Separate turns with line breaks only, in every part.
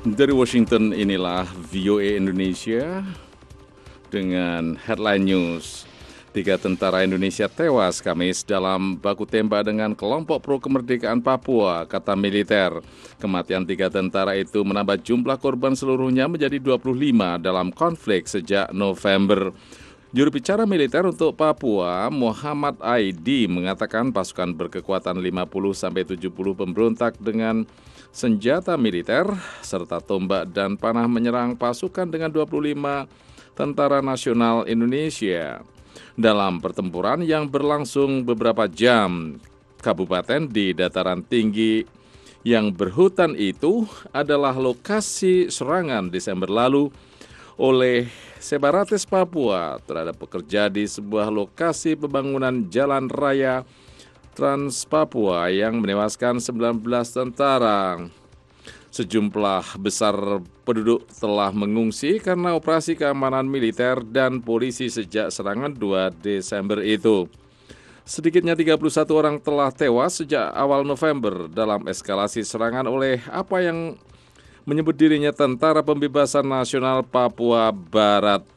Dari Washington, inilah VOA Indonesia dengan headline news. 3 tentara Indonesia tewas Kamis dalam baku tembak dengan kelompok pro kemerdekaan Papua, kata militer. Kematian 3 tentara itu menambah jumlah korban seluruhnya menjadi 25 dalam konflik sejak November. Juru bicara militer untuk Papua, Muhammad Aidi, mengatakan pasukan berkekuatan 50-70 pemberontak dengan senjata militer serta tombak dan panah menyerang pasukan dengan 25 Tentara Nasional Indonesia. Dalam pertempuran yang berlangsung beberapa jam, kabupaten di dataran tinggi yang berhutan itu adalah lokasi serangan Desember lalu oleh separatis Papua terhadap pekerja di sebuah lokasi pembangunan jalan raya Trans Papua yang menewaskan 19 tentara. Sejumlah besar penduduk telah mengungsi karena operasi keamanan militer dan polisi sejak serangan 2 Desember itu. Sedikitnya 31 orang telah tewas sejak awal November dalam eskalasi serangan oleh apa yang menyebut dirinya Tentara Pembebasan Nasional Papua Barat.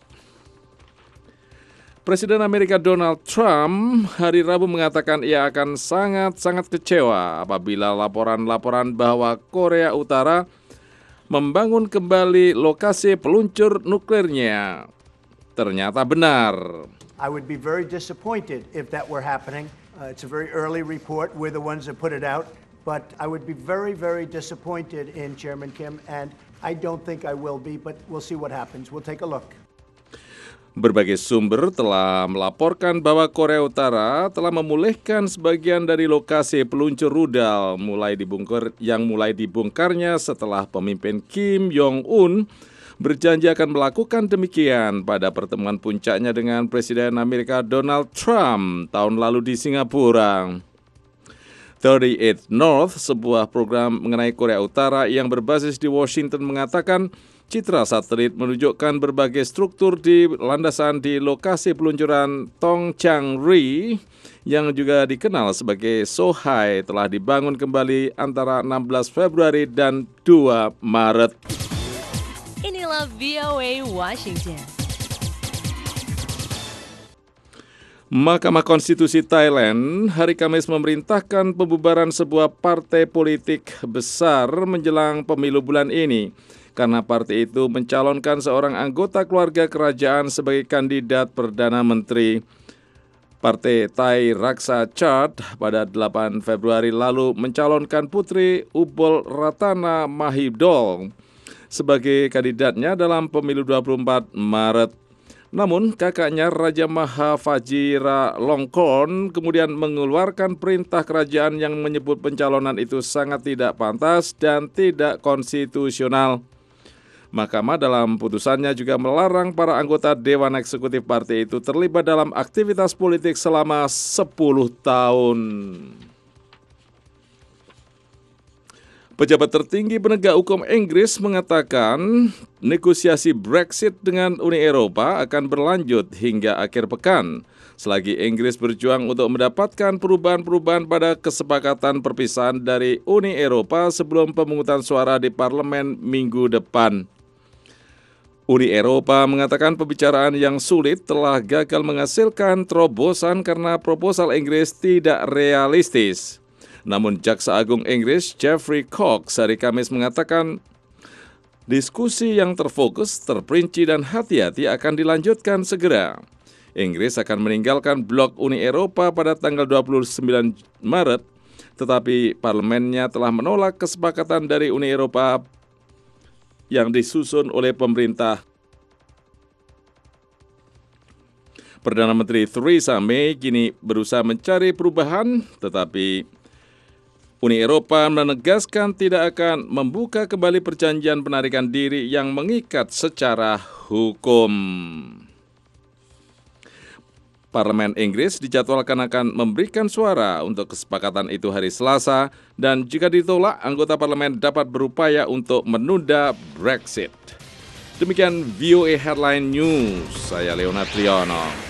Presiden Amerika Donald Trump hari Rabu mengatakan ia akan sangat kecewa apabila laporan-laporan bahwa Korea Utara membangun kembali lokasi peluncur nuklirnya ternyata benar.
I would be very disappointed if that were happening. It's a very early report. We're the ones that put it out. But I would be very disappointed in Chairman Kim, and I don't think I will be, but we'll see what happens. We'll take a look.
Berbagai sumber telah melaporkan bahwa Korea Utara telah memulihkan sebagian dari lokasi peluncur rudal yang mulai dibongkarnya setelah pemimpin Kim Jong-un berjanji akan melakukan demikian pada pertemuan puncaknya dengan Presiden Amerika Donald Trump tahun lalu di Singapura. 38 North, sebuah program mengenai Korea Utara yang berbasis di Washington, mengatakan citra satelit menunjukkan berbagai struktur di landasan di lokasi peluncuran Tongchang-ri yang juga dikenal sebagai Sohai telah dibangun kembali antara 16 Februari dan 2 Maret.
Inilah VOA Washington.
Mahkamah Konstitusi Thailand hari Kamis memerintahkan pembubaran sebuah partai politik besar menjelang pemilu bulan ini karena partai itu mencalonkan seorang anggota keluarga kerajaan sebagai kandidat Perdana Menteri. Partai Thai Raksa Chart pada 8 Februari lalu mencalonkan Putri Ubol Ratana Mahidol sebagai kandidatnya dalam pemilu 24 Maret. Namun kakaknya Raja Maha Vajiralongkorn kemudian mengeluarkan perintah kerajaan yang menyebut pencalonan itu sangat tidak pantas dan tidak konstitusional. Mahkamah dalam putusannya juga melarang para anggota Dewan Eksekutif partai itu terlibat dalam aktivitas politik selama 10 tahun. Pejabat tertinggi penegak hukum Inggris mengatakan negosiasi Brexit dengan Uni Eropa akan berlanjut hingga akhir pekan, selagi Inggris berjuang untuk mendapatkan perubahan-perubahan pada kesepakatan perpisahan dari Uni Eropa sebelum pemungutan suara di parlemen minggu depan. Uni Eropa mengatakan pembicaraan yang sulit telah gagal menghasilkan terobosan karena proposal Inggris tidak realistis. Namun Jaksa Agung Inggris Geoffrey Cox hari Kamis mengatakan diskusi yang terfokus, terperinci dan hati-hati akan dilanjutkan segera. Inggris akan meninggalkan blok Uni Eropa pada tanggal 29 Maret, tetapi parlemennya telah menolak kesepakatan dari Uni Eropa yang disusun oleh pemerintah. Perdana Menteri Theresa May kini berusaha mencari perubahan, tetapi Uni Eropa menegaskan tidak akan membuka kembali perjanjian penarikan diri yang mengikat secara hukum. Parlemen Inggris dijadwalkan akan memberikan suara untuk kesepakatan itu hari Selasa, dan jika ditolak, anggota parlemen dapat berupaya untuk menunda Brexit. Demikian VOA Headline News, saya Leonard Triono.